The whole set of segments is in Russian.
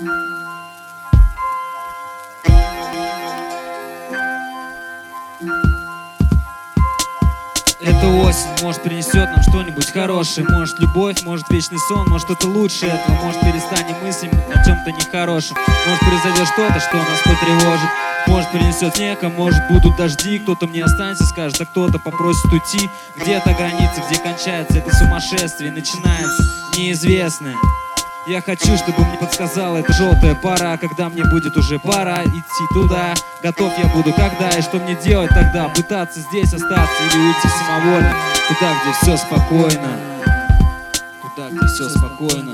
Эта осень, может, принесет нам что-нибудь хорошее. Может, любовь, может, вечный сон, может, что-то лучше этого. Может, перестанем мыслить о чем-то нехорошем. Может, произойдет что-то, что нас потревожит. Может, принесет снег, а может, будут дожди. Кто-то мне останется, скажет, а кто-то попросит уйти. Где-то граница, где кончается это сумасшествие, начинается неизвестное. Я хочу, чтобы мне подсказала эта желтая пора, когда мне будет уже пора идти туда. Готов я буду когда и что мне делать тогда? Пытаться здесь остаться или уйти самовольно туда, где все спокойно. Туда, где все спокойно.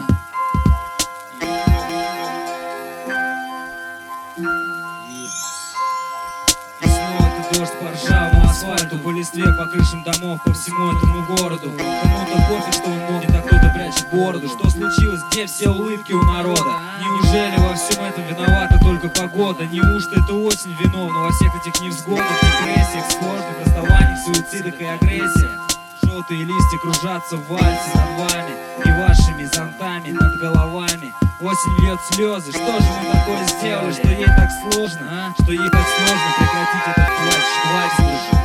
И снова это дождь по ржавому асфальту, по листве, по крышам домов, по всему этому городу. Кому-то пофиг, что он молчит, а кто-то прячет бороду. Что случилось? Где все улыбки у народа? Неужели во всем этом виновата только погода? Неужто это осень виновна во всех этих невзгодах, депрессиях, сложных расставаниях, суицидах и агрессиях? Желтые листья кружатся в вальсе над вами и вашими зонтами над головами. Осень льет слезы. Что же мы такое сделали, что ей так сложно, а? Что ей так сложно прекратить этот плач? Хватит уже.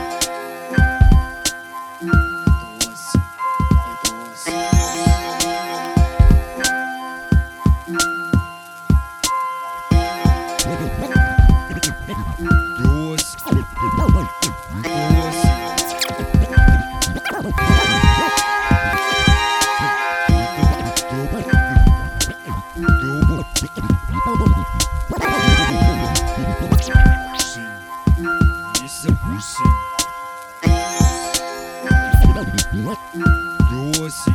Осень.